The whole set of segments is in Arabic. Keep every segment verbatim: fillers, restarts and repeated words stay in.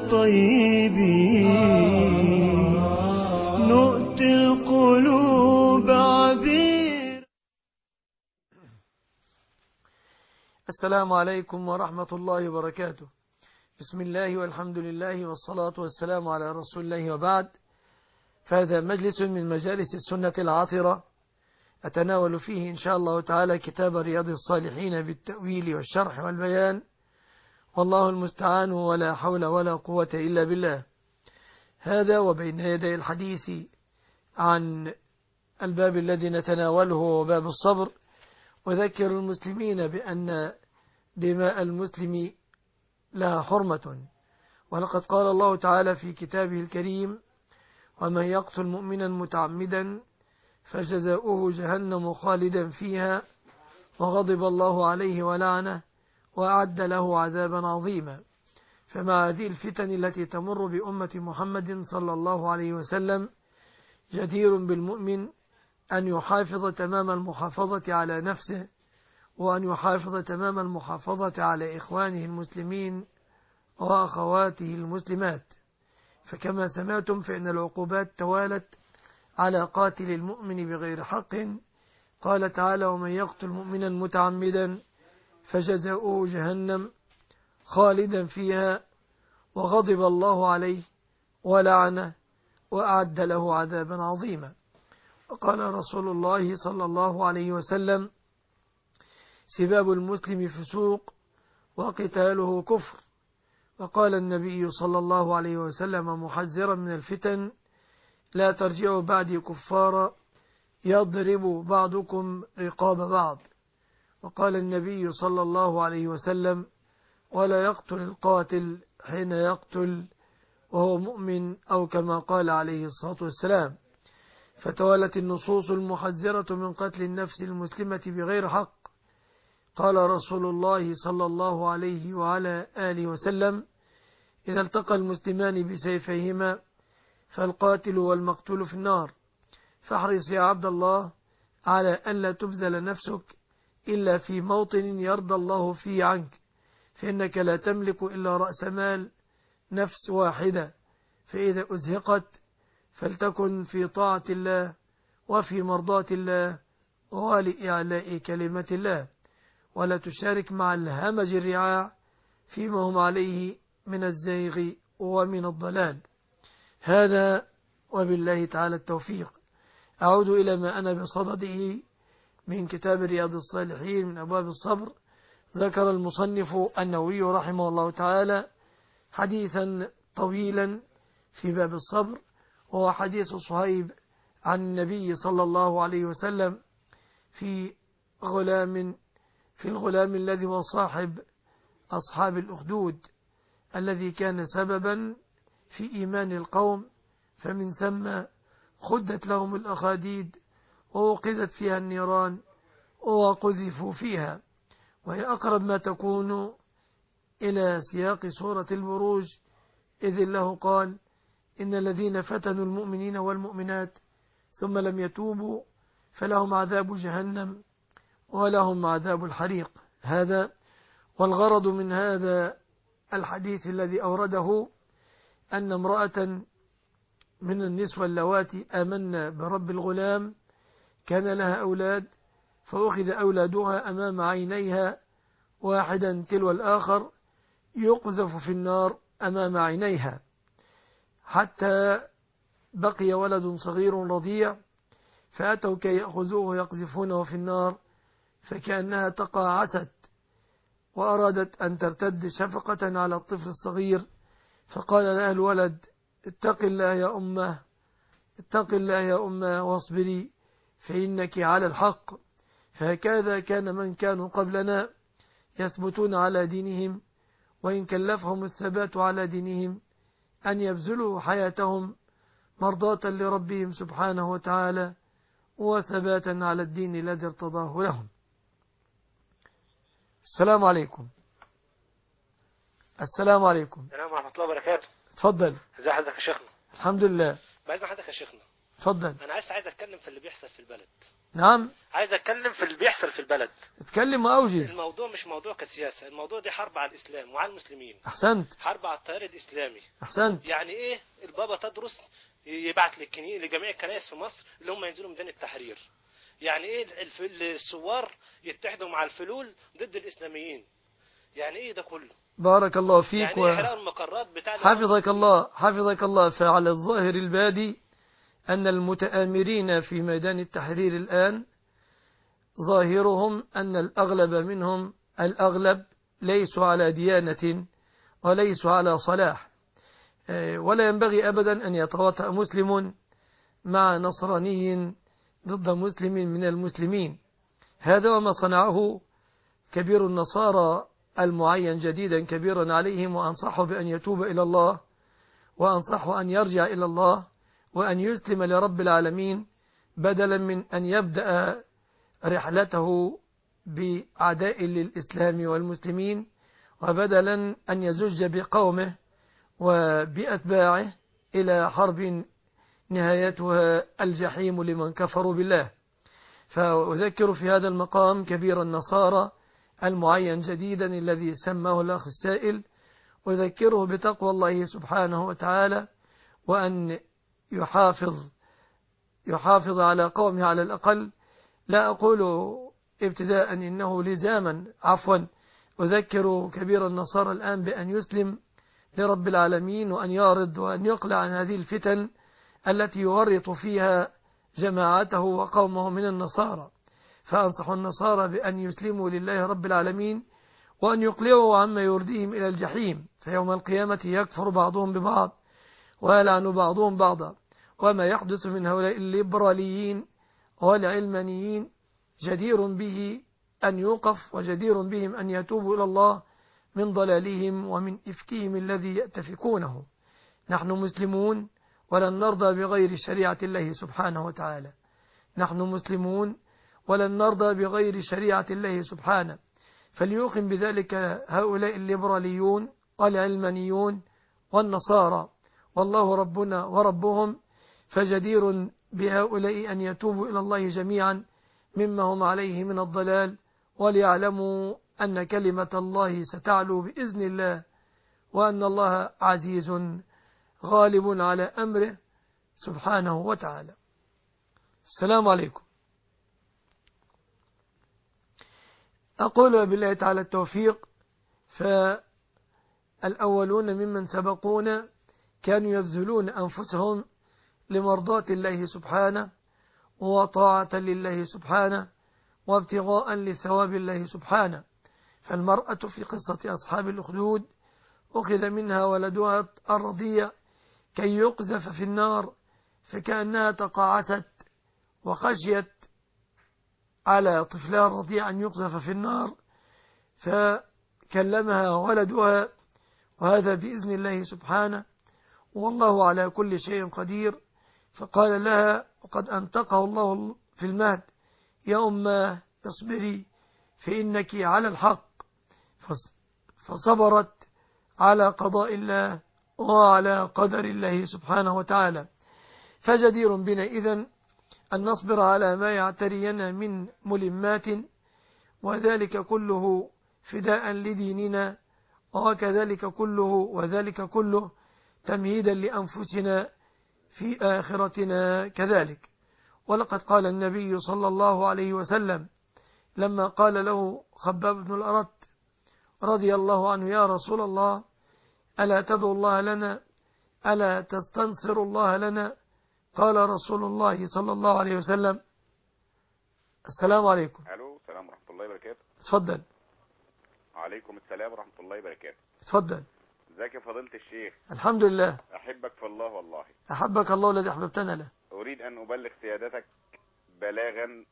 الطيبين نؤتي القلوب عبير. السلام عليكم ورحمة الله وبركاته. بسم الله والحمد لله والصلاة والسلام على رسول الله وبعد. فهذا مجلس من مجالس السنة العاطرة أتناول فيه إن شاء الله تعالى كتاب رياض الصالحين بالتأويل والشرح والبيان، والله المستعان ولا حول ولا قوة إلا بالله. هذا وبين يدي الحديث عن الباب الذي نتناوله وباب الصبر، وذكر المسلمين بأن دماء المسلم لها حرمة، ولقد قال الله تعالى في كتابه الكريم: ومن يقتل مؤمنا متعمدا فجزاؤه جهنم خالدا فيها وغضب الله عليه ولعنه وأعد له عذابا عظيما. فمع هذه الفتن التي تمر بأمة محمد صلى الله عليه وسلم جدير بالمؤمن أن يحافظ تمام المحافظة على نفسه، وأن يحافظ تمام المحافظة على إخوانه المسلمين وأخواته المسلمات. فكما سمعتم فإن العقوبات توالت على قاتل المؤمن بغير حق. قال تعالى: ومن يقتل مؤمنا متعمدا فجزاؤه جهنم خالدا فيها وغضب الله عليه ولعنه وأعد له عذابا عظيما. وقال رسول الله صلى الله عليه وسلم: سباب المسلم فسوق وقتاله كفر. وقال النبي صلى الله عليه وسلم محذرا من الفتن: لا ترجعوا بعدي كفارا يضرب بعضكم رقاب بعض. وقال النبي صلى الله عليه وسلم: ولا يقتل القاتل حين يقتل وهو مؤمن، أو كما قال عليه الصلاة والسلام. فتوالت النصوص المحذرة من قتل النفس المسلمة بغير حق. قال رسول الله صلى الله عليه وعلى آله وسلم: إذا التقى المسلمان بسيفيهما فالقاتل والمقتول في النار، فاحرص يا عبد الله على أن لا تبذل نفسك إلا في موطن يرضى الله فيه عنك، فإنك لا تملك إلا رأس مال نفس واحدة، فإذا أزهقت فلتكن في طاعة الله وفي مرضاة الله ولإعلاء كلمة الله، ولا تشارك مع الهمج الرعاع فيما هم عليه من الزيغ ومن الضلال. هذا وبالله تعالى التوفيق. أعود إلى ما أنا بصدده من كتاب رياض الصالحين من أبواب الصبر. ذكر المصنف النووي رحمه الله تعالى حديثا طويلا في باب الصبر، وهو حديث صهيب عن النبي صلى الله عليه وسلم في غلام في الغلام الذي هو صاحب أصحاب الأخدود، الذي كان سببا في إيمان القوم، فمن ثم خدت لهم الأخاديد ووقدت فيها النيران وقذفوا فيها. وهي أقرب ما تكون إلى سياق سورة البروج، إذ الله قال: إن الذين فتنوا المؤمنين والمؤمنات ثم لم يتوبوا فلهم عذاب جهنم ولهم عذاب الحريق. هذا والغرض من هذا الحديث الذي أورده أن امرأة من النسوة اللواتي آمن برب الغلام كان لها أولاد، فأخذ أولادها أمام عينيها واحدا تلو الآخر يقذف في النار أمام عينيها، حتى بقي ولد صغير رضيع، فأتوا كي يأخذوه يقذفونه في النار، فكأنها تقاعست وأرادت أن ترتد شفقة على الطفل الصغير، فقال لها الولد: اتق الله يا أمه، اتق الله يا أمه واصبري فإنك على الحق. فهكذا كان من كانوا قبلنا يثبتون على دينهم، وإن كلفهم الثبات على دينهم أن يبذلوا حياتهم مرضاة لربهم سبحانه وتعالى وثباتا على الدين الذي ارتضاه لهم. السلام عليكم. السلام عليكم. السلام ورحمة الله وبركاته. اتفضل. ازي حضرتك يا شيخنا؟ الحمد لله. بعد حضرتك يا شيخنا، اتفضل. انا عايز عايز اتكلم في اللي بيحصل في البلد. نعم. عايز اتكلم في اللي بيحصل في البلد. اتكلم وأوجز. الموضوع مش موضوع كسياسة، الموضوع دي حرب على الإسلام وعلى المسلمين. أحسنت. حرب على التيار الإسلامي. أحسنت. يعني إيه البابا تدرس يبعت للكني... لجميع الكنائس في مصر اللي هم ينزلوا ميدان التحرير؟ يعني إيه الف... الثوار يتحدوا مع الفلول ضد الإسلاميين؟ يعني إيه ده كله؟ بارك الله فيك. يعني إيه إحراق المقرات بتاع حفظك الله حفظك الله. فعلى الظاهر البادي أن المتآمرين في ميدان التحرير الآن ظاهرهم أن الأغلب منهم الأغلب ليسوا على ديانة وليسوا على صلاح، ولا ينبغي أبدا أن يتواطأ مسلم مع نصراني ضد مسلم من المسلمين. هذا وما صنعه كبير النصارى المعين جديدا كبيرا عليهم، وأنصحه بأن يتوب إلى الله، وأنصحه أن يرجع إلى الله وأن يسلم لرب العالمين بدلا من أن يبدأ رحلته بعداء للإسلام والمسلمين، وبدلا أن يزج بقومه وبأتباعه إلى حرب نهايتها الجحيم لمن كفروا بالله. فأذكر في هذا المقام كبير النصارى المعين جديدا الذي سماه الأخ السائل، أذكره بتقوى الله سبحانه وتعالى، وأن يحافظ يحافظ على قومه على الأقل. لا أقول ابتداء إنه لزاما، عفوا أذكر كبير النصارى الآن بأن يسلم لرب العالمين، وأن يعرض وأن يقلع عن هذه الفتن التي يورط فيها جماعته وقومه من النصارى. فأنصح النصارى بأن يسلموا لله رب العالمين، وأن يقلعوا عما يرديهم إلى الجحيم، فيوم القيامة يكفر بعضهم ببعض ويلعن بعضهم بعضا. وما يحدث من هؤلاء الليبراليين والعلمانيين جدير به أن يوقف، وجدير بهم أن يتوبوا إلى الله من ضلالهم ومن إفكهم الذي يأتفكونه. نحن مسلمون ولن نرضى بغير شريعة الله سبحانه وتعالى. نحن مسلمون ولن نرضى بغير شريعة الله سبحانه. فليوقن بذلك هؤلاء الليبراليون والعلمانيون والنصارى، والله ربنا وربهم، فجدير بهؤلاء أن يتوبوا إلى الله جميعا مما هم عليه من الضلال، وليعلموا أن كلمة الله ستعلو بإذن الله، وأن الله عزيز غالب على أمره سبحانه وتعالى. السلام عليكم. أقول بالله تعالى التوفيق. فالأولون ممن سبقونا كانوا يبذلون أنفسهم لمرضاة الله سبحانه وطاعة لله سبحانه وابتغاء لثواب الله سبحانه. فالمرأة في قصة أصحاب الأخدود أخذ منها ولدها الرضيع كي يقذف في النار، فكأنها تقاعست وخشيت على طفلها الرضيع أن يقذف في النار، فكلمها ولدها، وهذا بإذن الله سبحانه، والله على كل شيء قدير. فقال لها وقد أنطقه الله في المهد: يا أماه اصبري فإنك على الحق. فصبرت على قضاء الله وعلى قدر الله سبحانه وتعالى. فجدير بنا إذن أن نصبر على ما يعترينا من ملمات، وذلك كله فداء لديننا، وكذلك كله وذلك كله تمهيدا لأنفسنا في آخرتنا كذلك. ولقد قال النبي صلى الله عليه وسلم لما قال له خباب بن الأرت رضي الله عنه: يا رسول الله، ألا تدعو الله لنا؟ ألا تستنصر الله لنا؟ قال رسول الله صلى الله عليه وسلم: السلام عليكم. الو، السلام ورحمة الله وبركاته. اتفضل. وعليكم السلام ورحمة الله وبركاته. اتفضل. ازيك يا فضيلة الشيخ؟ الحمد لله. أحبك في الله والله. أحبك الله الذي أحببتنا له. أريد أن أبلغ سيادتك بلاغا.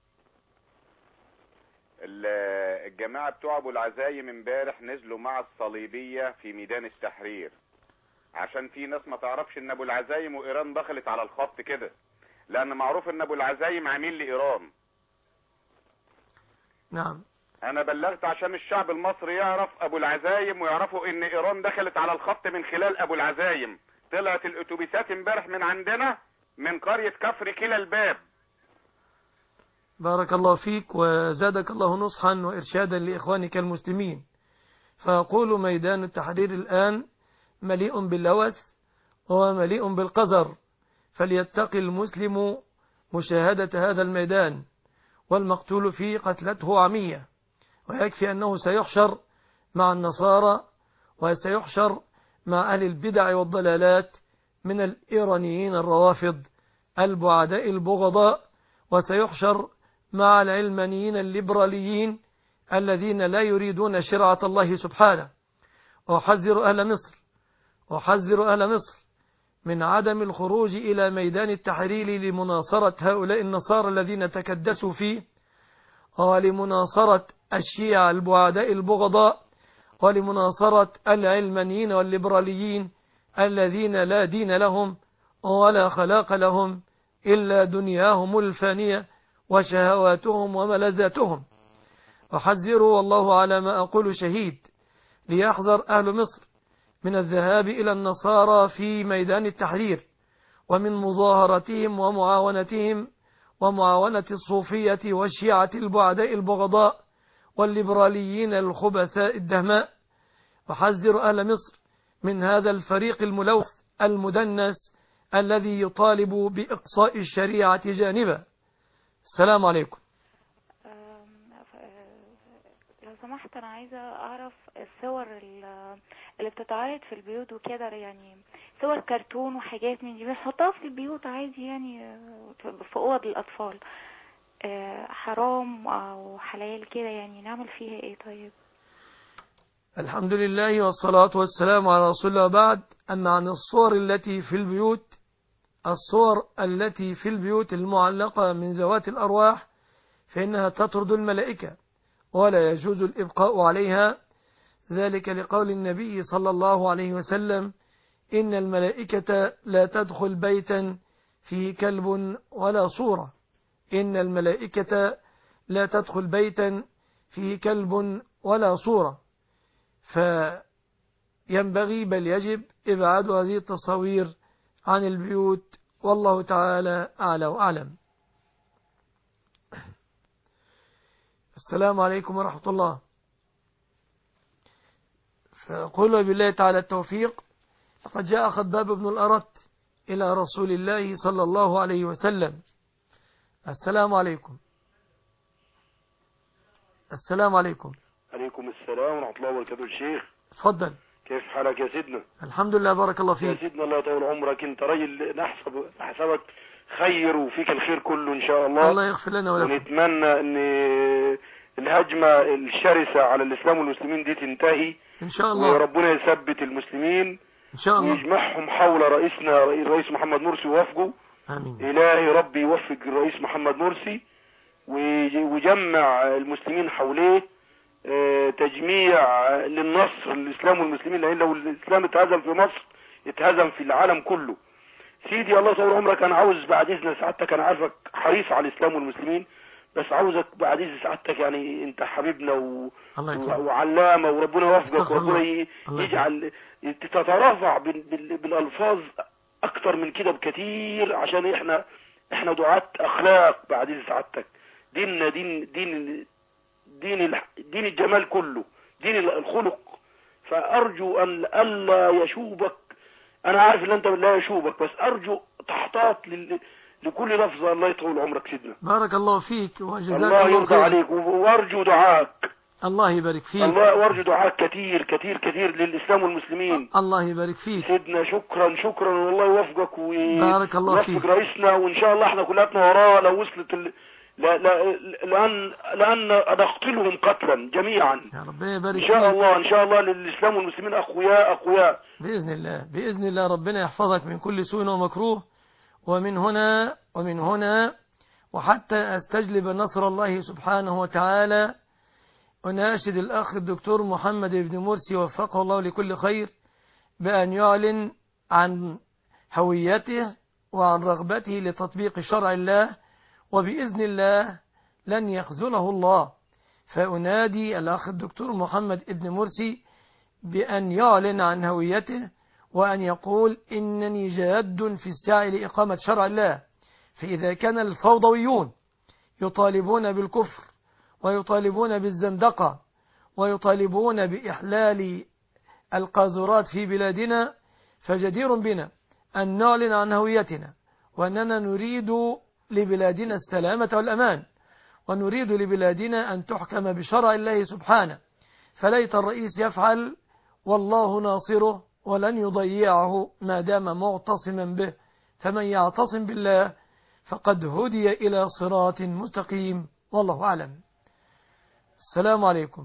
الجماعة بتوع أبو العزايم امبارح نزلوا مع الصليبية في ميدان التحرير، عشان في ناس ما تعرفش ان ابو العزايم وايران دخلت على الخط كده، لان معروف ان ابو العزايم عميل لايران. نعم. انا بلغت عشان الشعب المصري يعرف ابو العزايم، ويعرفوا ان ايران دخلت على الخط من خلال ابو العزايم. طلعت الاتوبيسات امبارح من عندنا من قرية كفر كلا الباب. بارك الله فيك وزادك الله نصحا وإرشادا لإخوانك المسلمين. فأقول ميدان التحرير الآن مليء باللوث ومليء بالقذر، فليتقي المسلم مشاهدة هذا الميدان، والمقتول فيه قتلته عمية، ويكفي أنه سيحشر مع النصارى وسيحشر مع أهل البدع والضلالات من الإيرانيين الروافض البعداء البغضاء، وسيحشر مع العلمانيين الليبراليين الذين لا يريدون شرعة الله سبحانه. أحذر أهل مصر أحذر أهل مصر من عدم الخروج إلى ميدان التحرير لمناصرة هؤلاء النصارى الذين تكدسوا فيه، ولمناصرة الشيعة البعداء البغضاء، ولمناصرة العلمانيين والليبراليين الذين لا دين لهم ولا خلاق لهم إلا دنياهم الفانية وشهواتهم وملذاتهم. أحذر والله على ما أقول شهيد ليحذر أهل مصر من الذهاب إلى النصارى في ميدان التحرير، ومن مظاهرتهم ومعاونتهم ومعاونة الصوفية والشيعة البعداء البغضاء والليبراليين الخبثاء الدهماء. أحذر أهل مصر من هذا الفريق الملوث المدنس الذي يطالب بإقصاء الشريعة جانبا. السلام عليكم. لو سمحت أنا عايزة أعرف الصور اللي بتتعرض في البيوت وكده، يعني صور كرتون وحاجات من دي بنحطها في البيوت عادي، يعني في أوض الأطفال، حرام أو حلال كده، يعني نعمل فيها إيه؟ طيب الحمد لله والصلاة والسلام على رسول الله. بعد أن عن الصور التي في البيوت، الصور التي في البيوت المعلقة من ذوات الأرواح فإنها تطرد الملائكة ولا يجوز الإبقاء عليها، ذلك لقول النبي صلى الله عليه وسلم: إن الملائكة لا تدخل بيتا فيه كلب ولا صورة. إن الملائكة لا تدخل بيتا فيه كلب ولا صورة. فينبغي بل يجب إبعاد هذه التصاوير عن البيوت، والله تعالى أعلى وأعلم. السلام عليكم ورحمة الله. فقل بالله تعالى التوفيق. لقد جاء خباب بن الأرت إلى رسول الله صلى الله عليه وسلم. السلام عليكم. السلام عليكم. عليكم السلام ورحمة الله وبركاته. الشيخ تفضل. كيف حالك يا سيدنا؟ الحمد لله بارك الله فيك. يا سيدنا الله يطول عمرك، انت راجل نحسب نحسبك خير وفيك الخير كله ان شاء الله. الله يغفر لنا ولكم. ونتمنى ان الهجمة الشرسة على الاسلام والمسلمين دي تنتهي ان شاء الله، وربنا يثبت المسلمين ان شاء الله، ويجمعهم حول رئيسنا الرئيس محمد مرسي ووفقه. امين. الهي ربي يوفق الرئيس محمد مرسي ويجمع المسلمين حوله، تجميع للنصر للإسلام والمسلمين، لأن لو الإسلام اتهزم في مصر اتهزم في العالم كله. سيدي الله يطول عمرك، أنا عاوز بعد إذن سعادتك، أنا عارفك حريص على الإسلام والمسلمين، بس عاوزك بعد إذن سعادتك، يعني أنت حبيبنا و... وعلامة، وربنا يوفقك وربنا ي... يجعل تترافع بال... بال... بالألفاظ أكتر من كده بكثير، عشان إحنا إحنا دعاة أخلاق بعد إذن سعادتك. ديننا دين دين دين دين الجمال كله، دين الخلق، فأرجو أن ألا يشوبك. أنا عارف أن أنت لا يشوبك، بس أرجو تحتاط لل... لكل لفظة. الله يطول عمرك سيدنا. بارك الله فيك وجزاك الله الله يرضى خير. عليك، وأرجو دعاك. الله يبارك فيك. الله وأرجو دعاك كثير كثير كثير للإسلام والمسلمين. الله يبارك فيك سيدنا. شكرا شكرا، والله يوفقك بارك الله فيك. ويوفق رئيسنا، وإن شاء الله احنا كلاتنا وراه لو وصلت ال... لا لا لأن لأن نقتلهم قتلا جميعا. يا رب يبارك إن شاء فيك. الله إن شاء الله للإسلام والمسلمين أقوياء أقوياء بإذن الله بإذن الله. ربنا يحفظك من كل سوء ومكروه. ومن هنا ومن هنا وحتى أستجلب نصر الله سبحانه وتعالى، أناشد الأخ الدكتور محمد بن مرسي وفقه الله لكل خير بأن يعلن عن هويته وعن رغبته لتطبيق شرع الله، وبإذن الله لن يخذله الله. فأنادي الأخ الدكتور محمد بن مرسي بأن يعلن عن هويته، وأن يقول: إنني جاد في السعي لإقامة شرع الله. فإذا كان الفوضويون يطالبون بالكفر ويطالبون بالزندقة ويطالبون بإحلال القاذورات في بلادنا، فجدير بنا أن نعلن عن هويتنا وأننا نريد لبلادنا السلامة والأمان، ونريد لبلادنا أن تحكم بشرع الله سبحانه. فليت الرئيس يفعل، والله ناصره ولن يضيعه ما دام معتصما به، فمن يعتصم بالله فقد هدي إلى صراط مستقيم، والله أعلم. السلام عليكم.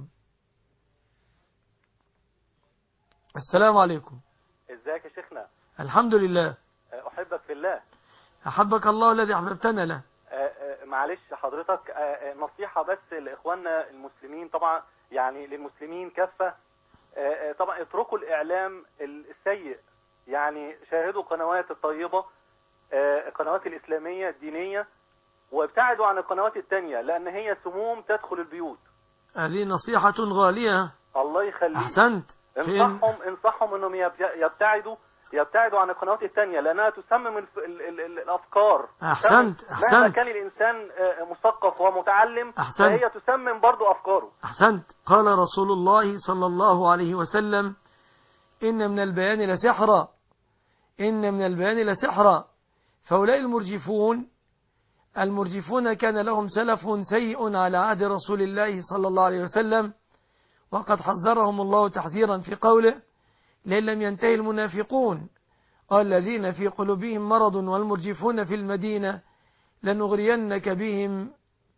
السلام عليكم. ازيك يا شيخنا؟ الحمد لله. احبك في الله. احبك الله الذي احببتنا له. معلش حضرتك، نصيحة بس لاخواننا المسلمين، طبعا يعني للمسلمين كافة، طبعا اتركوا الاعلام السيء، يعني شاهدوا قنوات الطيبة، القنوات الاسلامية الدينية، وابتعدوا عن القنوات التانية لان هي سموم تدخل البيوت. هذه نصيحة غالية. الله يخليك. احسنت. انصحهم انصحهم انهم يبتعدوا يبتعدوا عن القنوات التانية لانها تسمم الف... ال... ال... ال... الافكار. احسنت احسنت. مهما كان الانسان مثقف ومتعلم أحسنت. فهي تسمم برضو افكاره. احسنت. قال رسول الله صلى الله عليه وسلم: ان من البيان لسحرا، ان من البيان لسحرا. فهؤلاء المرجفون المرجفون كان لهم سلف سيء على عهد رسول الله صلى الله عليه وسلم، وقد حذرهم الله تحذيرا في قوله: لئن لم ينتهي المنافقون الذين في قلوبهم مرض والمرجفون في المدينة لنغرينك بهم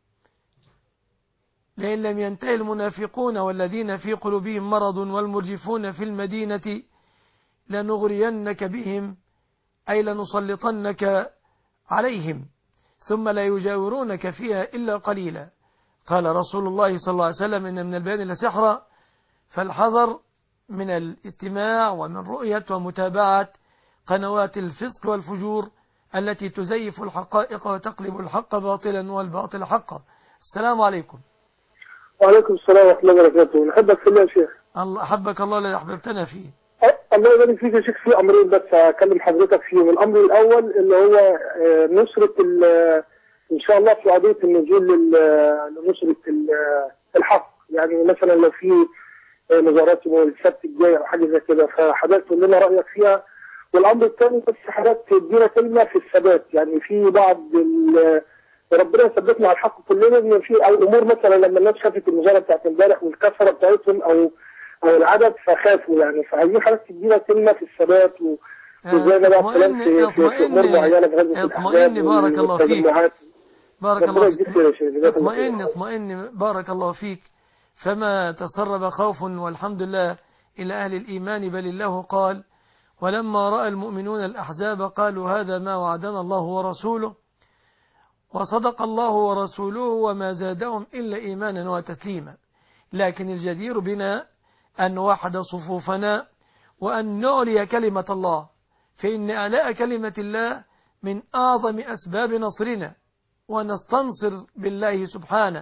لئن لم ينتهي المنافقون والذين في قلوبهم مرض والمرجفون في المدينة لنغرينك بهم، أي لنسلطنك عليهم ثم لا يجاورونك فيها إلا قليلا. قال رسول الله صلى الله عليه وسلم: إن من البيان لسحرا. فالحذر من الاستماع ومن رؤية ومتابعة قنوات الفسق والفجور التي تزيف الحقائق وتقلب الحق باطلا والباطل حقا. السلام عليكم. وعليكم السلام ورحمة الله وبركاته. نحبك في الله يا شيخ. الله أحبك الله الذي أحببتنا فيه. الله يبارك فيك يا شيخ. في أمرين بس أكلم حضرتك فيهم. الأمر الأول اللي هو نصرة إن شاء الله في قضية النزول لنصرة الحق، يعني مثلا لو في نظارات يوم السبت الجاي أو حاجة زي كده، فحضرتك تقول لنا رأيك فيها. والأمر الثاني بس حضرتك تدينا كلمة في الثبات، يعني في بعض ربنا يثبتنا على الحق كلنا، ان في امور مثلا لما الناس شافت المظاهره بتاعت امبارح والكثره بتاعتهم او او العدد فخافوا، يعني فعايزين حضرتك تدينا كلمه في الثبات وازاي بقى الكلام في في امور معينه في غزوه الاحزاب. اطمئن بارك الله فيك. بارك الله فيك. اطمئن اطمئن بارك الله فيك. فما تسرب خوف والحمد لله إلى أهل الإيمان، بل الله قال: ولما رأى المؤمنون الأحزاب قالوا هذا ما وعدنا الله ورسوله وصدق الله ورسوله وما زادهم إلا إيمانا وتسليما. لكن الجدير بنا أن نوحد صفوفنا وأن نعلي كلمة الله، فإن أعلاء كلمة الله من أعظم أسباب نصرنا، ونستنصر بالله سبحانه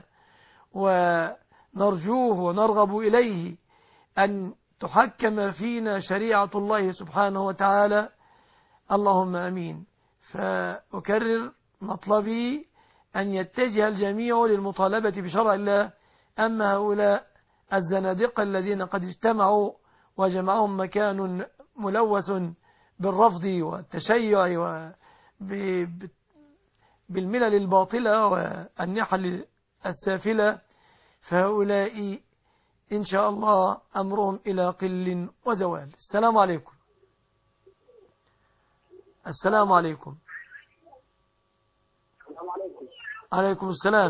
ونرجوه ونرغب إليه أن تحكم فينا شريعة الله سبحانه وتعالى. اللهم أمين. فأكرر مطلبي أن يتجه الجميع للمطالبة بشرع الله. أما هؤلاء الزنادقة الذين قد اجتمعوا وجمعهم مكان ملوث بالرفض والتشيع بالملل الباطلة والنحل السافلة، فهؤلاء إن شاء الله أمرهم إلى قل وزوال. السلام عليكم. السلام عليكم. عليكم السلام.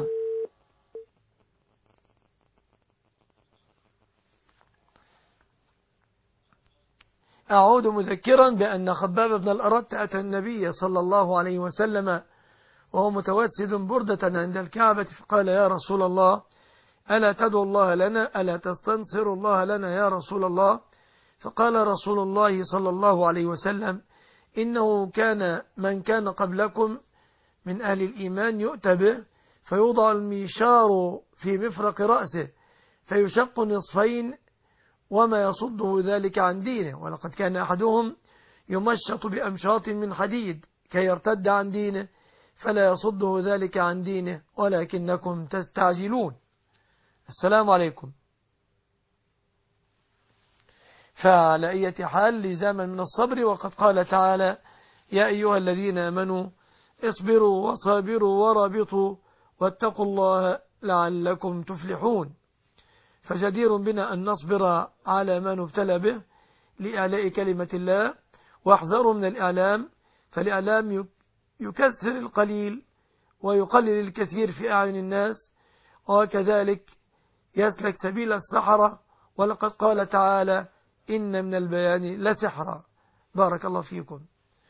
أعود مذكرا بأن خباب بن الأرت أتى النبي صلى الله عليه وسلم وهو متوسد بردة عند الكعبة، فقال: يا رسول الله، ألا تدعو الله لنا؟ ألا تستنصر الله لنا يا رسول الله؟ فقال رسول الله صلى الله عليه وسلم: إنه كان من كان قبلكم من أهل الإيمان يؤتى به فيوضع الميشار في مفرق رأسه فيشق نصفين وما يصده ذلك عن دينه، ولقد كان أحدهم يمشط بأمشاط من حديد كي يرتد عن دينه، فلا يصده ذلك عن دينه ولكنكم تستعجلون. السلام عليكم. فعلى أي حال لزاما من الصبر، وقد قال تعالى: يا أيها الذين آمنوا اصبروا وصابروا ورابطوا واتقوا الله لعلكم تفلحون. فجدير بنا أن نصبر على ما نبتلى به لإعلاء كلمة الله، واحذروا من الإعلام، فالإعلام يكثر القليل ويقلل الكثير في أعين الناس، وكذلك يسلك سبيل السحرة، ولقد قال تعالى: إن من البيان لسحرا. بارك الله فيكم.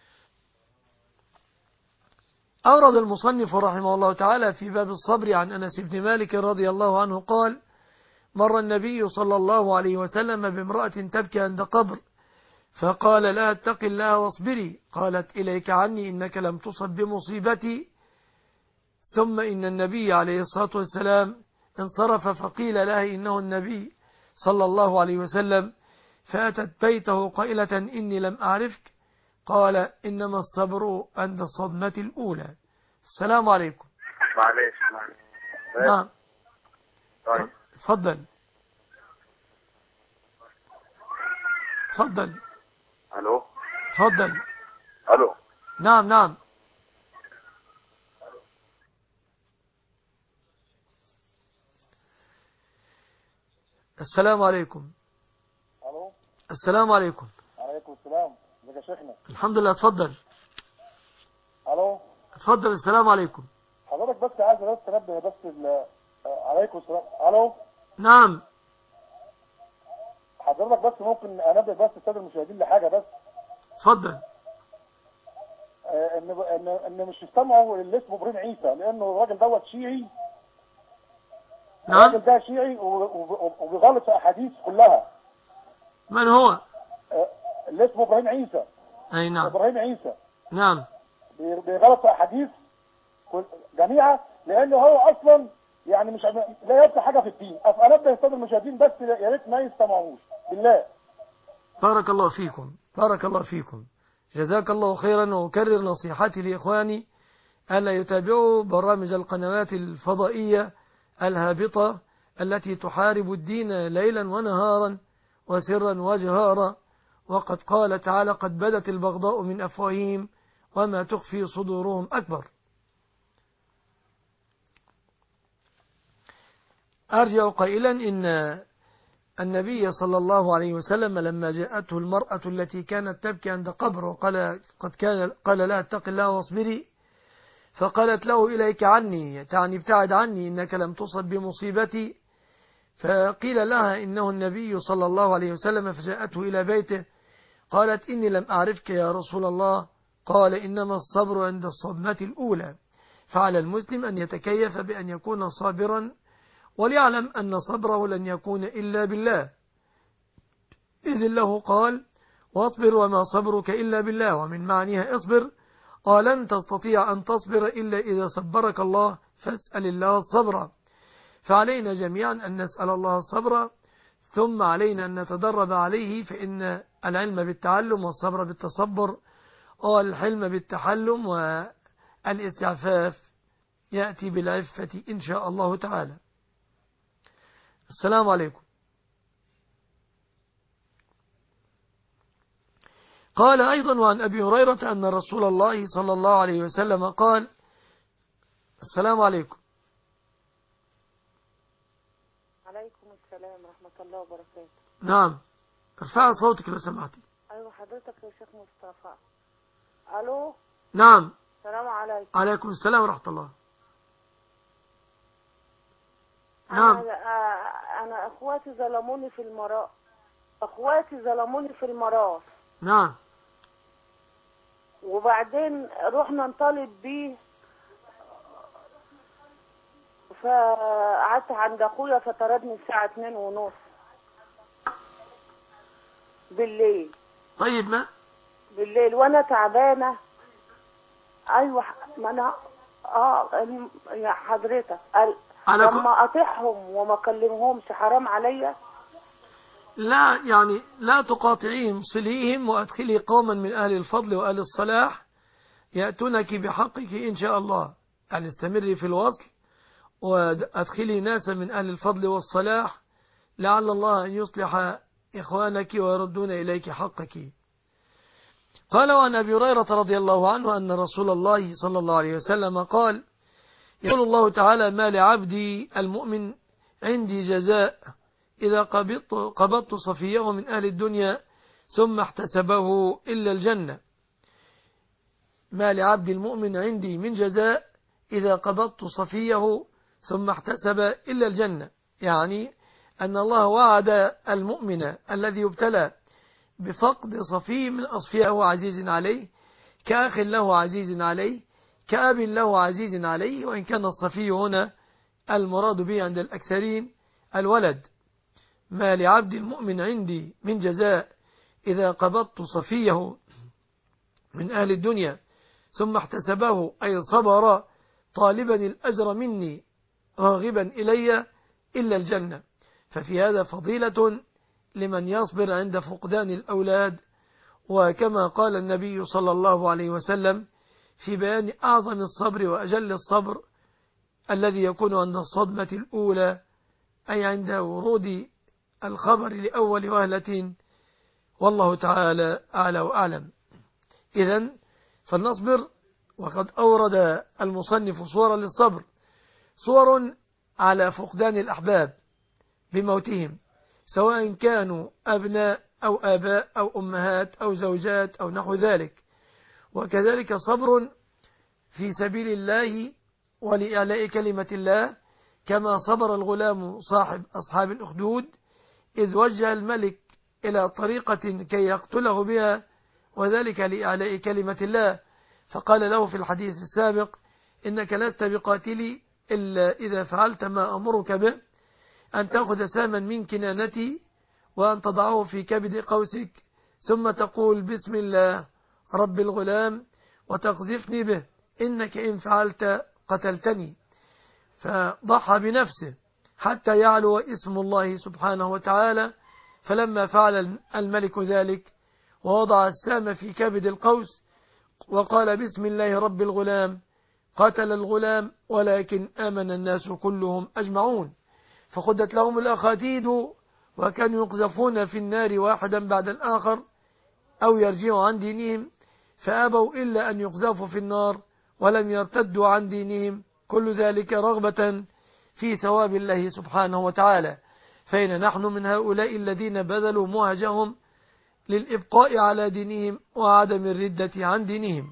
أورد المصنف رحمه الله تعالى في باب الصبر عن أنس بن مالك رضي الله عنه قال: مر النبي صلى الله عليه وسلم بامرأة تبكي عند قبر، فقال لها: اتق الله واصبري. قالت: إليك عني، إنك لم تصب بمصيبتي. ثم إن النبي عليه الصلاة والسلام انصرف، فقيل لها: إنه النبي صلى الله عليه وسلم، فأتت بيته قائلة: إني لم أعرفك. قال: إنما الصبر عند الصدمة الأولى. السلام عليكم. معلش معلش. نعم. طيب تفضل تفضل. الو. تفضل. الو. نعم نعم. السلام عليكم. الو. السلام عليكم. عليكم السلام. ازيك يا شيخنا؟ الحمد لله. تفضل. الو. تفضل. السلام عليكم. حضرتك بس عايز بس تنبه بس ال... عليكم السلام. الو. نعم. حضرتك بس ممكن انبه بس الساده المشاهدين لحاجه بس. تفضل. آه، ان ان ان مش يستمعوا اللي اسمه ابراهيم عيسى، لانه الراجل دوت شيعي. نعم. الراجل ده شيعي وبيغلط في احاديث كلها. من هو؟ آه، اللي اسمه ابراهيم عيسى. اي نعم. ابراهيم عيسى. نعم. بيغلط في احاديث جميعا، لانه هو اصلا يعني مش لا يبقى حاجه في الدين. فانبه الساده المشاهدين بس يا ريت ما يستمعوش بالله. بارك الله فيكم. بارك الله فيكم. جزاك الله خيرا. وأكرر نصيحتي لإخواني ألا يتابعوا برامج القنوات الفضائية الهابطة التي تحارب الدين ليلا ونهارا وسرا وجهارا. وقد قال تعالى: قد بدت البغضاء من أفواههم وما تخفي صدورهم أكبر. أرجع قائلا إن النبي صلى الله عليه وسلم لما جاءته المرأة التي كانت تبكي عند قبر وقال قد كان قال لها: اتق الله واصبري. فقالت له: إليك عني، تعني ابتعد عني، إنك لم تصب بمصيبتي. فقيل لها: إنه النبي صلى الله عليه وسلم، فجاءته إلى بيته. قالت: إني لم أعرفك يا رسول الله. قال: إنما الصبر عند الصدمة الأولى. فعلى المسلم أن يتكيف بأن يكون صابرا، وليعلم أن صبره لن يكون إلا بالله، إذ الله قال: واصبر وما صبرك إلا بالله. ومن معنيها اصبر، ولن تستطيع أن تصبر إلا إذا صبرك الله، فاسأل الله الصبر. فعلينا جميعا أن نسأل الله الصبر، ثم علينا أن نتدرب عليه، فإن العلم بالتعلم والصبر بالتصبر والحلم بالتحلم والاستعفاف يأتي بالعفة إن شاء الله تعالى. السلام عليكم. قال أيضا: وعن أبي هريرة أن رسول الله صلى الله عليه وسلم قال. السلام عليكم. عليكم السلام ورحمة الله وبركاته. نعم. ارفع صوتك لو سمحتي. أيوة حضرتك يا شيخ مصطفى. ألو. نعم. السلام عليكم. عليكم السلام ورحمة الله. نعم. أنا, أنا أخواتي ظلموني في المرأة. أخواتي ظلموني في المرأة. نعم. وبعدين رحنا نطالب بيه، فقعدت عند أخويا فطردني الساعة اتنين ونص بالليل. طيب ما بالليل وأنا تعبانة. أيوة ما أنا آه يا حضرتك لما أطيحهم وما أكلمهمش حرام عليا؟ لا يعني لا تقاطعيهم، صليهم وأدخلي قوما من أهل الفضل وأهل الصلاح يأتونك بحقك إن شاء الله. يعني استمري في الوصل وأدخلي ناسا من أهل الفضل والصلاح لعل الله أن يصلح إخوانك ويردون إليك حقك. قال وعن أبي هريرة رضي الله عنه أن رسول الله صلى الله عليه وسلم قال يقول الله تعالى ما لعبدي المؤمن عندي جزاء إذا قبضت, قبضت صفيه من أهل الدنيا ثم احتسبه إلا الجنة. ما لعبد المؤمن عندي من جزاء إذا قبضت صفيه ثم احتسب إلا الجنة. يعني أن الله وعد المؤمن الذي يبتلى بفقد صفي من أصفيائه عزيز عليه كأخ له عزيز عليه كأب له عزيز عليه، وإن كان الصفي هنا المراد به عند الأكثرين الولد. ما لعبد المؤمن عندي من جزاء إذا قبضت صفيه من أهل الدنيا ثم احتسبه أي صبر طالبا الأجر مني راغبا إلي إلا الجنة. ففي هذا فضيلة لمن يصبر عند فقدان الأولاد، وكما قال النبي صلى الله عليه وسلم في بيان أعظم الصبر وأجل الصبر الذي يكون عند الصدمة الأولى، أي عند ورود الخبر لأول وهلة، والله تعالى أعلى وأعلم. إذن فلنصبر. وقد أورد المصنف صورا للصبر، صور على فقدان الأحباب بموتهم سواء كانوا أبناء أو آباء أو أمهات أو زوجات أو نحو ذلك، وكذلك صبر في سبيل الله ولإعلاء كلمة الله كما صبر الغلام صاحب أصحاب الأخدود إذ وجه الملك إلى طريقة كي يقتله بها، وذلك لإعلاء كلمة الله، فقال له في الحديث السابق إنك لست بقاتلي إلا إذا فعلت ما أمرك به، أن تأخذ ساما من كنانتي وأن تضعه في كبد قوسك ثم تقول بسم الله رب الغلام وتقذفني به، إنك إن فعلت قتلتني. فضحى بنفسه حتى يعلو اسم الله سبحانه وتعالى. فلما فعل الملك ذلك ووضع السام في كبد القوس وقال بسم الله رب الغلام قتل الغلام ولكن آمن الناس كلهم أجمعون، فخدت لهم الأخاديد وكانوا يقذفون في النار واحدا بعد الآخر أو يرجعوا عن دينهم، فأبوا إلا أن يقذفوا في النار ولم يرتدوا عن دينهم، كل ذلك رغبة في ثواب الله سبحانه وتعالى. فإن نحن من هؤلاء الذين بذلوا مهجهم للإبقاء على دينهم وعدم الردة عن دينهم.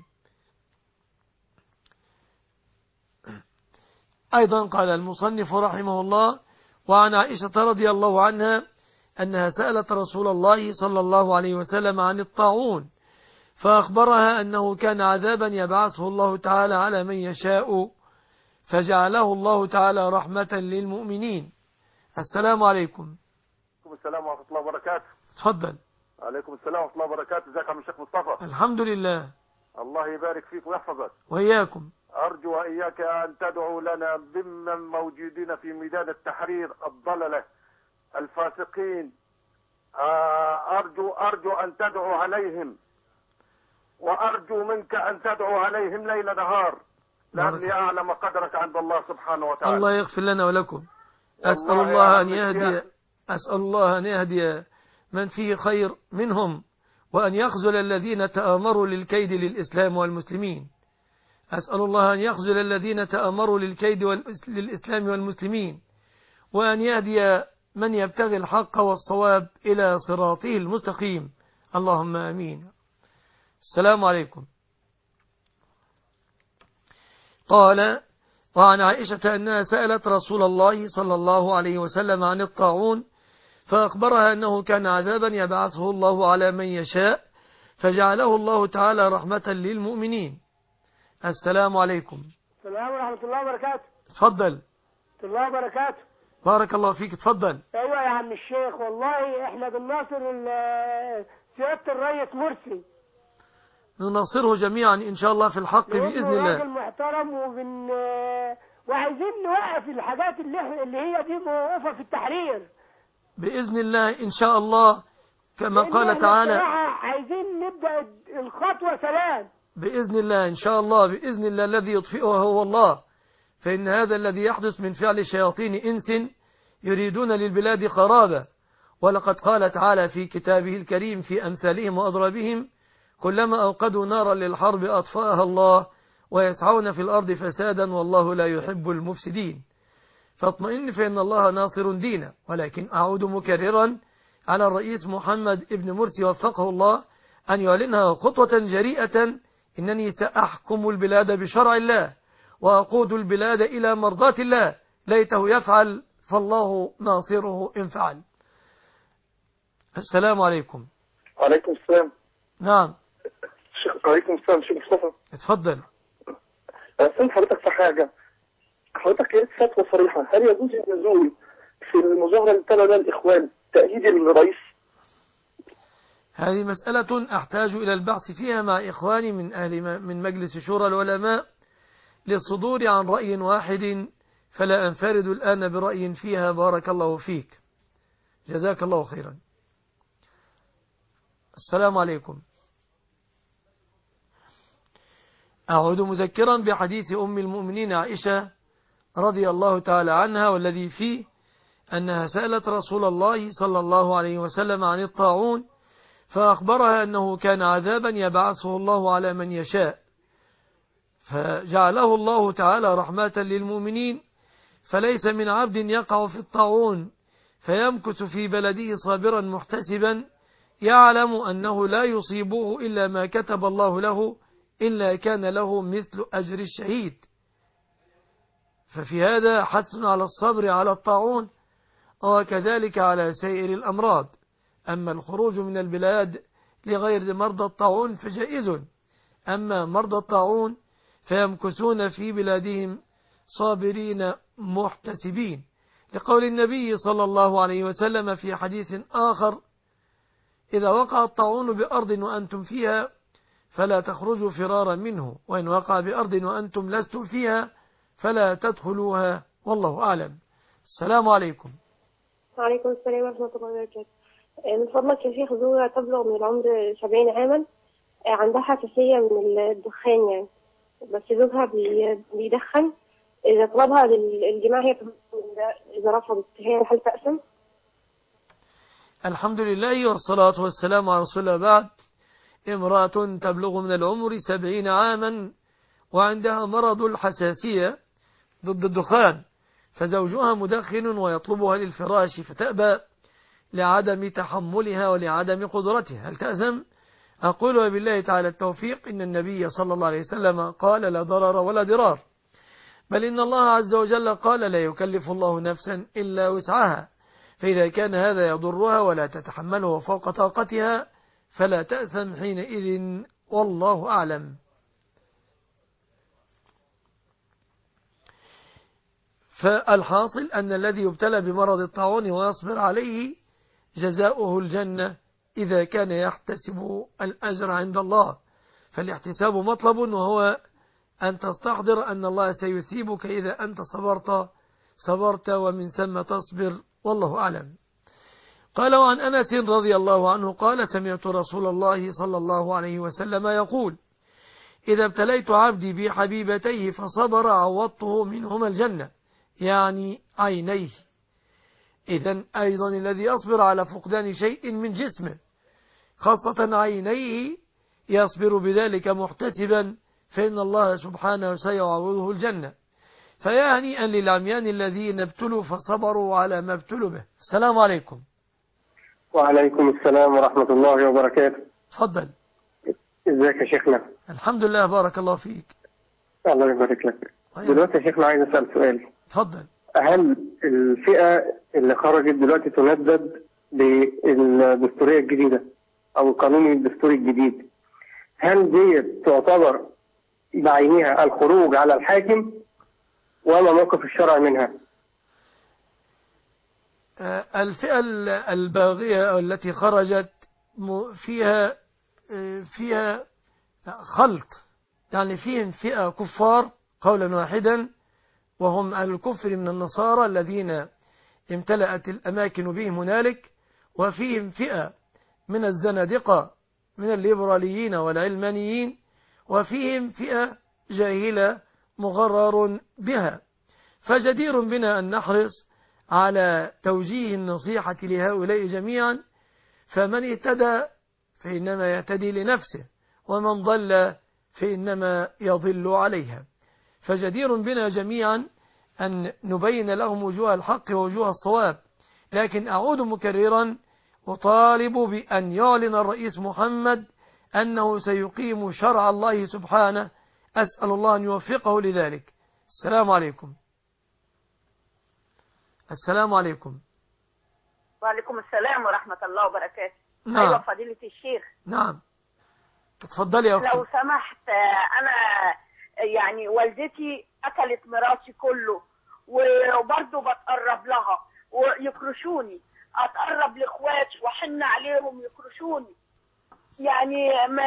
أيضا قال المصنف رحمه الله وعن عائشة رضي الله عنها أنها سألت رسول الله صلى الله عليه وسلم عن الطاعون فأخبرها أنه كان عذابا يبعثه الله تعالى على من يشاء فجعله الله تعالى رحمة للمؤمنين. السلام عليكم. عليكم السلام ورحمة الله وبركاته. تفضل. عليكم السلام ورحمة الله وبركاته. ازيك يا عم الشيخ مصطفى؟ الحمد لله. الله يبارك فيك ويحفظك. وإياكم. أرجو وإياك أن تدعو لنا ممن موجودين في ميدان التحرير الضللة الفاسقين، أرجو أرجو أن تدعو عليهم، وأرجو منك أن تدعو عليهم ليل نهار، لأني أعلم قدرك عند الله سبحانه وتعالى. الله يغفر لنا ولكم. أسأل الله أن يهدي أسأل الله أن يهدي من فيه خير منهم، وأن يخذل الذين تآمروا للكيد للإسلام والمسلمين. أسأل الله أن يخذل الذين تآمروا للكيد للإسلام والمسلمين، وأن يهدي من يبتغي الحق والصواب إلى صراطه المستقيم. اللهم آمين. السلام عليكم. قال وعن عائشة أنها سألت رسول الله صلى الله عليه وسلم عن الطاعون فأخبرها أنه كان عذابا يبعثه الله على من يشاء فجعله الله تعالى رحمة للمؤمنين. السلام عليكم. السلام ورحمة الله وبركاته. تفضل. الله وبركاته. بارك الله فيك. تفضل. ايوه يا عم الشيخ، والله احنا بنناصر سيادة الرئيس مرسي، نناصره جميعا ان شاء الله في الحق باذن الله. راجل محترم وبن وعايزين نوقف الحاجات اللي اللي هي دي موقوفه في التحرير باذن الله ان شاء الله، كما قال تعالى عايزين نبدا الخطوه سلام. بإذن الله إن شاء الله بإذن الله الذي يطفئها هو الله، فإن هذا الذي يحدث من فعل شياطين إنس يريدون للبلاد خرابة. ولقد قال تعالى في كتابه الكريم في أمثالهم وأضرابهم: كلما أوقدوا نارا للحرب أطفأها الله ويسعون في الأرض فسادا والله لا يحب المفسدين. فاطمئن فإن الله ناصر دينه. ولكن أعود مكررا على الرئيس محمد ابن مرسي وفقه الله أن يعلنها خطوة جريئة: إنني سأحكم البلاد بشرع الله وأقود البلاد إلى مرضاة الله، ليته يفعل فالله ناصره إن فعل. السلام عليكم. وعليكم السلام. نعم. شيخ عليكم السلام شيخ مصطفى. اتفضل. أسأل حضرتك في حاجة. حضرتك قلت فتوى صريحة، هل يجوز النزول في المظاهرة اللي تبع الإخوان تأييد الرئيس؟ هذه مسألة أحتاج إلى البحث فيها مع إخواني من أهل من مجلس شورى العلماء للصدور عن رأي واحد، فلا أنفرد الآن برأي فيها. بارك الله فيك، جزاك الله خيرا. السلام عليكم. أعود مذكرا بحديث أم المؤمنين عائشة رضي الله تعالى عنها، والذي فيه أنها سألت رسول الله صلى الله عليه وسلم عن الطاعون، فأخبرها أنه كان عذابا يبعثه الله على من يشاء، فجعله الله تعالى رحمة للمؤمنين، فليس من عبد يقع في الطاعون فيمكث في بلده صابرا محتسبا يعلم أنه لا يصيبه إلا ما كتب الله له إلا كان له مثل أجر الشهيد. ففي هذا حث على الصبر على الطاعون، وكذلك على سائر الأمراض. أما الخروج من البلاد لغير مرضى الطاعون فجائز، أما مرضى الطاعون فيمكثون في بلادهم صابرين محتسبين، لقول النبي صلى الله عليه وسلم في حديث آخر: إذا وقع الطاعون بأرض وأنتم فيها فلا تخرجوا فرارا منه، وإن وقع بأرض وأنتم لستم فيها فلا تدخلوها، والله أعلم. السلام عليكم. وعليكم السلام ورحمة الله وبركاته. من فضلك يا شيخ، زوجة تبلغ من العمر سبعين عاما، عندها حساسية من الدخان يعني، بس زوجها بيدخن، إذا طلبها للجماع هي إذا رفضت هي هل تأثم؟ الحمد لله والصلاة والسلام على رسول الله. بعد، امرأة تبلغ من العمر سبعين عاما وعندها مرض الحساسية ضد الدخان، فزوجها مدخن ويطلبها للفراش فتأبى لعدم تحملها ولعدم قدرتها، هل تأثم؟ أقول وبالله تعالى التوفيق: إن النبي صلى الله عليه وسلم قال: لا ضرر ولا ضرار، بل إن الله عز وجل قال: لا يكلف الله نفسا إلا وسعها، فإذا كان هذا يضرها ولا تتحمله فوق طاقتها فلا تأثم حينئذ، والله أعلم. فالحاصل أن الذي يبتلى بمرض الطاعون ويصبر عليه جزاؤه الجنة إذا كان يحتسب الأجر عند الله، فالاحتساب مطلب، وهو أن تستحضر أن الله سيثيبك إذا أنت صبرت صبرت ومن ثم تصبر، والله أعلم. قال: وعن أنس رضي الله عنه قال: سمعت رسول الله صلى الله عليه وسلم يقول: إذا ابتليت عبدي بحبيبتيه فصبر عوضته منهما الجنة، يعني عينيه. إذن أيضا الذي يصبر على فقدان شيء من جسمه خاصة عينيه يصبر بذلك محتسبا، فإن الله سبحانه سيعوضه الجنة. فيا هنيئا للعميان الذين ابتلوا فصبروا على ما ابتلوا به. السلام عليكم. وعليكم السلام ورحمة الله وبركاته. تفضل. ازيك يا شيخنا؟ الحمد لله، بارك الله فيك. الله يبارك لك. دلوقتي يا شيخنا عايز أسأل سؤال. تفضل. هل الفئة اللي خرجت دلوقتي تندد بالدستورية الجديدة أو القانون الدستوري الجديد، هل دي تعتبر بعينها الخروج على الحاكم وما موقف الشرع منها؟ الفئة الباغية التي خرجت فيها فيها خلط، يعني فيهم فئة كفار قولا واحدا وهم أهل الكفر من النصارى الذين امتلأت الأماكن بهم هنالك، وفيهم فئة من الزنادقة من الليبراليين والعلمانيين، وفيهم فئة جاهلة مغرر بها. فجدير بنا أن نحرص على توجيه النصيحة لهؤلاء جميعا، فمن اهتدى فإنما يهتدي لنفسه، ومن ضل فإنما يضل عليها. فجدير بنا جميعا أن نبين لهم وجوه الحق ووجوه الصواب. لكن أعود مكررا وطالب بأن يعلن الرئيس محمد أنه سيقيم شرع الله سبحانه. أسأل الله أن يوفقه لذلك. السلام عليكم. السلام عليكم. وعليكم السلام ورحمة الله وبركاته. نعم. أيوة فضيلة الشيخ. نعم اتفضلي يا أختي. لو سمحت، أنا يعني والدتي أكلت ميراثي كله، وبرضه بتقرب لها ويكرشوني، أتقرب لإخواتي وأحن عليهم يكرشوني. يعني ما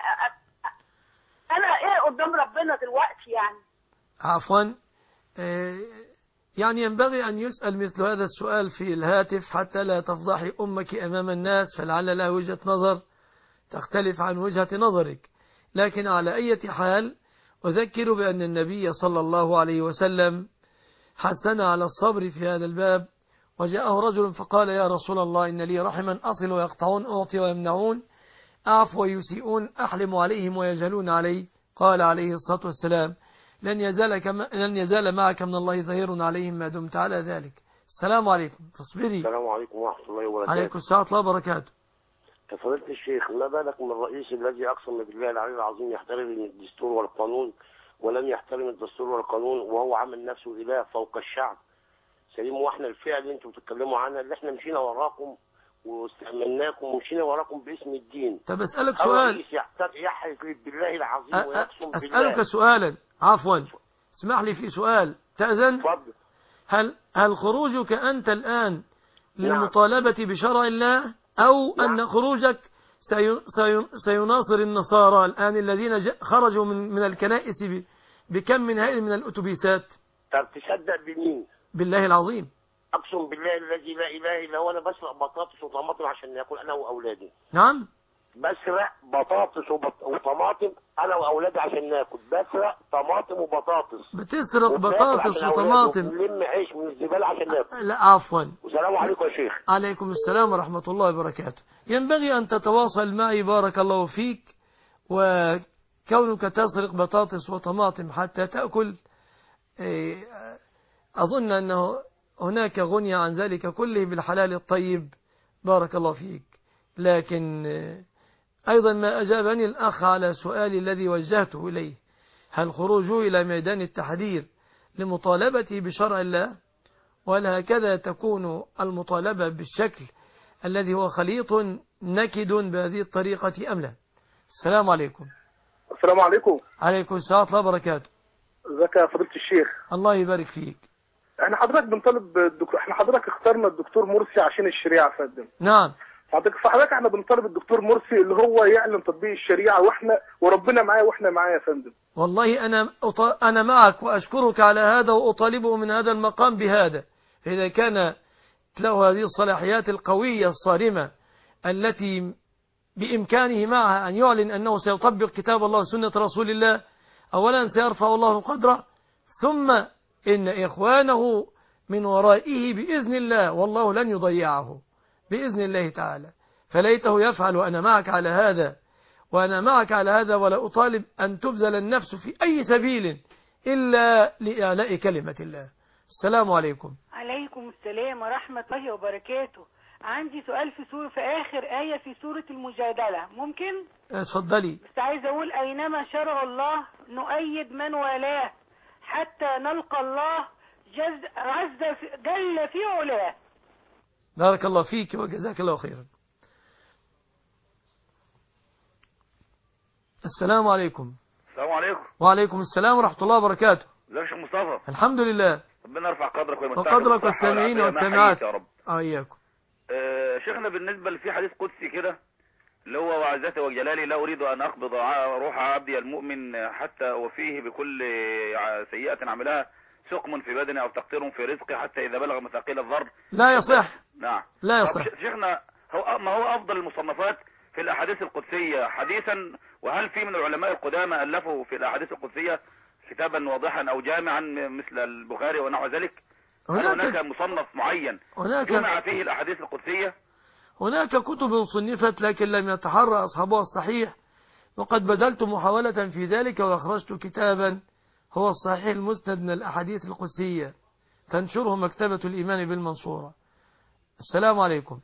أنا إيه قدام ربنا دلوقتي يعني؟ عفوا، يعني ينبغي أن يسأل مثل هذا السؤال في الهاتف حتى لا تفضحي أمك أمام الناس، فلعل لها وجهة نظر تختلف عن وجهة نظرك. لكن على أي حال أذكر بأن النبي صلى الله عليه وسلم حثنا على الصبر في هذا الباب. وجاءه رجل فقال: يا رسول الله، إن لي رحما أصل ويقطعون، أعطي ويمنعون، أعفو ويسيئون، أحلم عليهم ويجهلون علي. قال عليه الصلاة والسلام: لن يزال, كما لن يزال معك من الله ظهير عليهم ما دمت على ذلك. السلام عليكم. تصبري. السلام عليكم ورحمة الله وبركاته. عليكم السلام ورحمة الله وبركاته. كفضيلة الشيخ، ما بالك من الرئيس الذي أقسم بالله العلي العظيم يحترم الدستور والقانون، ولم يحترم الدستور والقانون، وهو عمل نفسه إله فوق الشعب. سليم، واحنا الفئة اللي انتم بتتكلموا عنها اللي احنا مشينا وراكم واستعملناكم ومشينا وراكم باسم الدين. طب أسألك سؤال. يحلف بالله العظيم ويقسم بالله. أسألك سؤالا، عفوا اسمح لي في سؤال، تأذن؟ فضل. هل هل خروجك أنت الآن للمطالبة بشرع الله، أو نعم. أن خروجك سي سي سيناصر النصارى الآن الذين خرجوا من من الكنائس بكم من هائل من الأتوبيسات؟ طب تصدق بمين؟ بالله العظيم. أقسم بالله الذي لا إله إلا هو، أنا بسرق بطاطس وطماطم عشان ناكل أنا وأولادي. نعم. بسرق بطاطس وطماطم أنا وأولادي عشان ناكل، بسرق طماطم وبطاطس. بتسرق بطاطس وطماطم. نلم عيش من الزبالة عشان ناكل. لا عفوا. والسلام عليكم يا شيخ. عليكم السلام ورحمة الله وبركاته. ينبغي أن تتواصل معي بارك الله فيك، وكونك تسرق بطاطس وطماطم حتى تأكل، أظن أنه هناك غنية عن ذلك كله بالحلال الطيب بارك الله فيك. لكن أيضا ما أجابني الأخ على سؤالي الذي وجهته إليه: هل خروجه إلى ميدان التحرير لمطالبته بشرع الله؟ وهل هكذا تكون المطالبة بالشكل الذي هو خليط نكد بهذه الطريقة أم لا؟ السلام عليكم. السلام عليكم. عليكم السلام ورحمة الله وبركاته. ازيك يا فضيلة الشيخ؟ الله يبارك فيك. احنا حضرتك بنطالب الدكتور، احنا حضرتك اخترنا الدكتور مرسي عشان الشريعة فقدم. نعم. حضرتك فحضرتك احنا بنطالب الدكتور مرسي اللي هو يعلن تطبيق الشريعة، واحنا وربنا معاه واحنا معاه يا فندم. والله انا انا معك واشكرك على هذا، واطالبه من هذا المقام بهذا. فاذا كان له هذه الصلاحيات القوية الصارمة التي بإمكانه معها أن يعلن أنه سيطبق كتاب الله وسنة رسول الله، أولا سيرفع الله قدره، ثم إن إخوانه من ورائه بإذن الله، والله لن يضيعه بإذن الله تعالى. فليته يفعل، وأنا معك على هذا، وأنا معك على هذا، ولا أطالب أن تبذل النفس في أي سبيل إلا لإعلاء كلمة الله. السلام عليكم. عليكم السلام ورحمة الله وبركاته. عندي سؤال في سورة في آخر آية في سورة المجادلة، ممكن؟ اتفضلي. بس عايز أقول: أينما شرع الله نؤيد من والاه حتى نلقى الله جز عز جل في علاه. بارك الله فيك وجزاك الله خيرا. السلام عليكم. السلام عليكم. وعليكم السلام ورحمة الله وبركاته. ازيك يا شيخ مصطفى؟ الحمد لله. ربنا يرفع قدرك ويمتعك وقدرك والسامعين والسامعات يا رب. اياكم. آه شيخنا، بالنسبة لفي حديث قدسي كده اللي هو: وعزته وجلالي لا أريد أن أقبض روح عبدي المؤمن حتى أوفيه بكل سيئة عملها سقم في بدنه أو تقطير في رزقه حتى إذا بلغ مثاقيل الذر. لا يصح. نعم لا يصح. شيخنا، هو ما هو أفضل المصنفات في الأحاديث القدسية حديثا وهل في من العلماء القدامى ألفوا في الأحاديث القدسية كتابا واضحا أو جامعا مثل البخاري ونحو ذلك؟ هل هناك مصنف معين جمع فيه الأحاديث القدسية؟ هناك كتب صنفت لكن لم يتحرى أصحابها الصحيح، وقد بدلت محاولة في ذلك وأخرجت كتابا هو الصحيح المسند من الأحاديث القدسية تنشره مكتبة الإيمان بالمنصورة. السلام عليكم.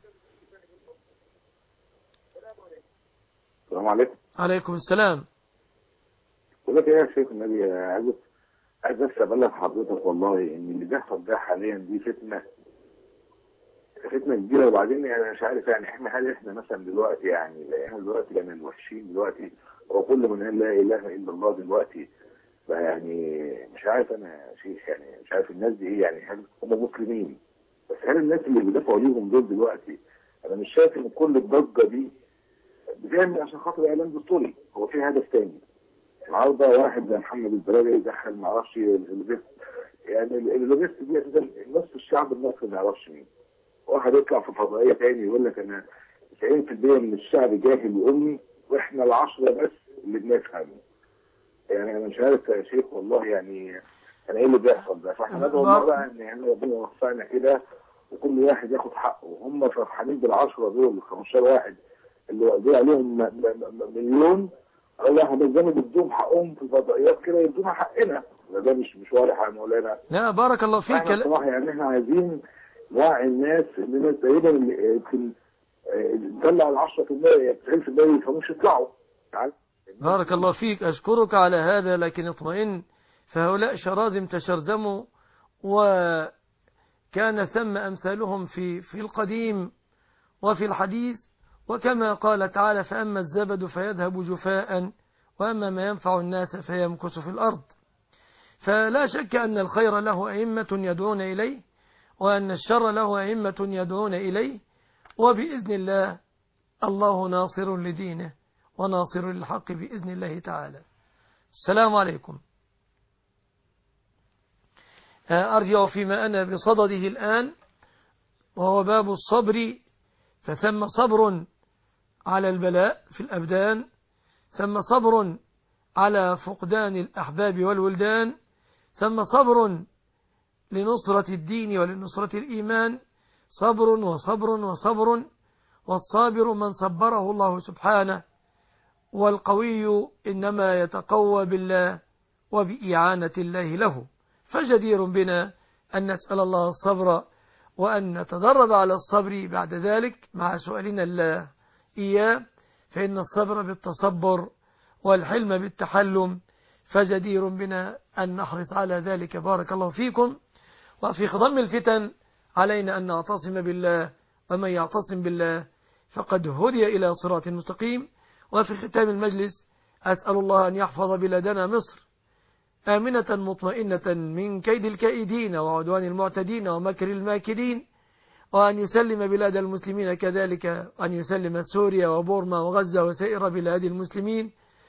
السلام عليكم. عليكم السلام. بقول لك ايه يا شيخ النبي، عايز عايز بس ابلغ حضرتك والله ان اللي بيحصل ده حاليا دي فتنه فتنه كبيره. وبعدين يعني مش عارف يعني احنا هل احنا مثلا دلوقتي يعني احنا دلوقتي يعني الوحشين دلوقتي، هو كل من قال لا اله الا الله دلوقتي بقى، يعني مش عارف انا يا شيخ، يعني مش عارف الناس دي ايه، يعني هل هم مسلمين؟ بس هل الناس اللي بيدافعوا ليهم دول دلوقتي، انا مش شايف ان كل الضجه دي بتعمل عشان خاطر اعلان دستوري، هو في هدف تاني. النهارده واحد زي محمد البلالي يدخل ما اعرفش اللوبيست، يعني اللوبيست دي اساسا نص الشعب المصري ما يعرفش مين. واحد يطلع في فضائيه تاني يقول لك انا تسعين بالمية من الشعب جاهل وامي واحنا العشرة بس اللي بنفهم. يعني انا مش عارف يا شيخ والله، يعني انا ايه اللي بيحصل ده؟ فاحنا ندعو الله بقى ان يعني ربنا يوفقنا كده وكل واحد ياخد حقه، وهم فرحانين بالعشرة دول خمستاشر واحد اللي واخدين عليهم مليون، الله احنا ازاي بدهم حقهم في الفضائيات كده يدونا حقنا؟ ده مش مش واضح يا مولانا. لا بارك الله فيك. احنا بصراحه يعني احنا عايزين نوعي الناس ان الناس تقريبا يمكن نطلع ال عشرة بالمية تسعين بالمية ما يفهموش يطلعوا. بارك الله فيك، أشكرك على هذا، لكن اطمئن، فهؤلاء شراذم تشرذموا وكان ثم أمثالهم في في القديم وفي الحديث، وكما قال تعالى فأما الزبد فيذهب جفاء وأما ما ينفع الناس فيمكث في الأرض. فلا شك أن الخير له أئمة يدعون إليه وأن الشر له أئمة يدعون إليه، وبإذن الله الله ناصر لدينه وناصر للحق بإذن الله تعالى. السلام عليكم. أرجع فيما أنا بصدده الآن، وهو باب الصبر، فثم صبر على البلاء في الأبدان، ثم صبر على فقدان الأحباب والولدان، ثم صبر لنصرة الدين ولنصرة الإيمان، صبر وصبر وصبر، والصابر من صبره الله سبحانه، والقوي إنما يتقوى بالله وبإعانة الله له. فجدير بنا أن نسأل الله الصبر وأن نتدرب على الصبر بعد ذلك مع سؤالنا الله إياه، فإن الصبر بالتصبر والحلم بالتحلم، فجدير بنا أن نحرص على ذلك. بارك الله فيكم. وفي خضم الفتن علينا أن نعتصم بالله، ومن يعتصم بالله فقد هدي إلى صراط مستقيم. وفي ختام المجلس أسأل الله أن يحفظ بلادنا مصر آمنة مطمئنة من كيد الكائدين وعدوان المعتدين ومكر الماكرين، وأن يسلم بلاد المسلمين كذلك، وأن يسلم سوريا وبورما وغزة وسائر بلاد المسلمين.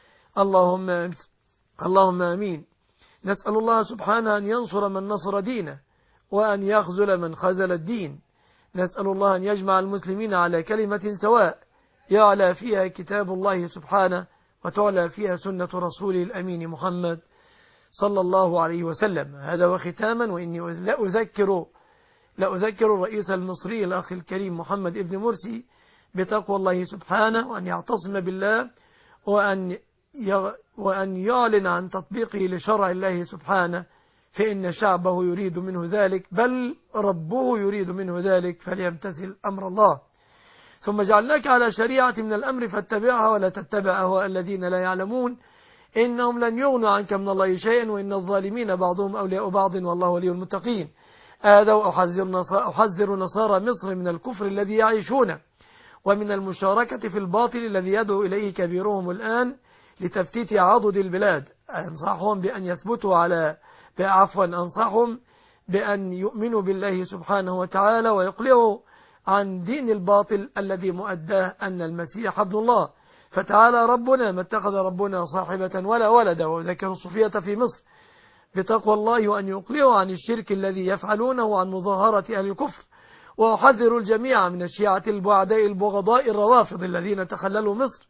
اللهم اللهم آمين. نسأل الله سبحانه أن ينصر من نصر دينه وأن يخذل من خذل الدين. نسأل الله أن يجمع المسلمين على كلمة سواء يعلى فيها كتاب الله سبحانه وتعلى فيها سنة رسوله الأمين محمد صلى الله عليه وسلم. هذا وختاما، وإني لا أذكر لا أذكر الرئيس المصري الأخ الكريم محمد ابن مرسي بتقوى الله سبحانه، وأن يعتصم بالله، وأن وأن يعلن عن تطبيقه لشرع الله سبحانه، فإن شعبه يريد منه ذلك، بل ربه يريد منه ذلك، فليمتثل أمر الله. ثم جعلناك على شريعة من الأمر فاتبعها ولا تتبع أهواء الذين لا يعلمون إنهم لن يغنوا عنك من الله شيئا وإن الظالمين بعضهم أولياء بعض والله ولي المتقين. هذا أحذر نصارى مصر من الكفر الذي يعيشونه ومن المشاركة في الباطل الذي يدعو إليه كبيرهم الآن لتفتيت عضد البلاد. أنصحهم بأن يثبتوا على عفوا أنصحهم بأن يؤمنوا بالله سبحانه وتعالى ويقلعوا عن دين الباطل الذي مؤداه أن المسيح ابن الله. فتعالى ربنا ما اتخذ ربنا صاحبة ولا ولدا. وذكر الصوفية في مصر بتقوى الله وأن يقلعوا عن الشرك الذي يفعلونه عن مظاهرة أهل الكفر. وأحذر الجميع من الشيعة البعداء البغضاء الروافض الذين تخللوا مصر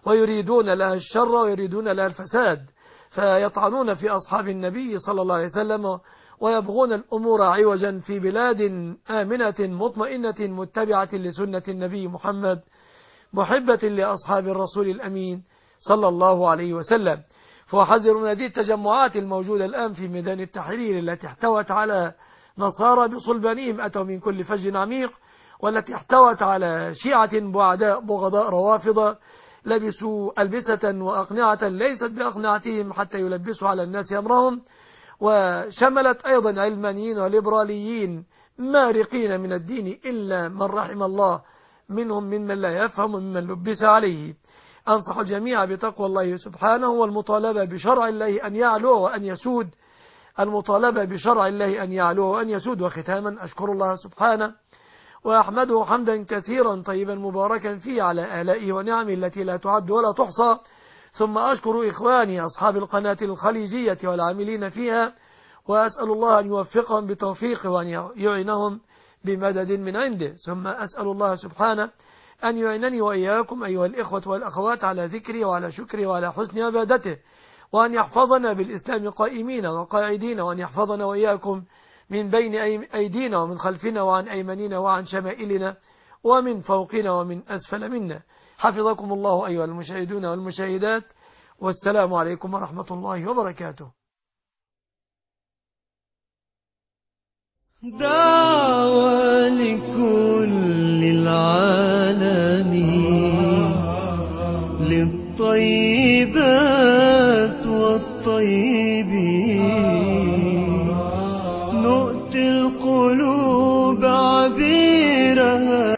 ويريدون لها الشر ويريدون لها الفساد، فيطعنون في أصحاب النبي صلى الله عليه وسلم ويبغون الأمور عوجا في بلاد آمنة مطمئنة متبعة لسنة النبي محمد محبة لأصحاب الرسول الأمين صلى الله عليه وسلم. فأحذر من هذه التجمعات الموجودة الآن في ميدان التحرير التي احتوت على نصارى بصلبانهم أتوا من كل فج عميق، والتي احتوت على شيعة بعداء بغضاء روافضة لبسوا ألبسة وأقنعة ليست بأقنعتهم حتى يلبسوا على الناس أمرهم، وشملت أيضا علمانيين وليبراليين مارقين من الدين إلا من رحم الله منهم ممن لا يفهم ممن لبس عليه. أنصح الجميع بتقوى الله سبحانه والمطالبة بشرع الله أن يعلو وأن يسود، المطالبة بشرع الله أن يعلو وأن يسود. وختاما أشكر الله سبحانه وأحمده حمدا كثيرا طيبا مباركا فيه على آلائه ونعمه التي لا تعد ولا تحصى، ثم أشكر إخواني أصحاب القناة الخليجية والعاملين فيها، وأسأل الله أن يوفقهم بتوفيقه وأن يعينهم بمدد من عنده، ثم أسأل الله سبحانه أن يعينني وإياكم أيها الإخوة والأخوات على ذكري وعلى شكري وعلى حسن عبادته، وأن يحفظنا بالإسلام قائمين وقاعدين، وأن يحفظنا وإياكم من بين أيدينا ومن خلفنا وعن أيماننا وعن شمائلنا ومن فوقنا ومن أسفل منا. حفظكم الله أيها المشاهدون والمشاهدات، والسلام عليكم ورحمة الله وبركاته. دعوة لكل العالمين للطيبات والطيبين نؤتي القلوب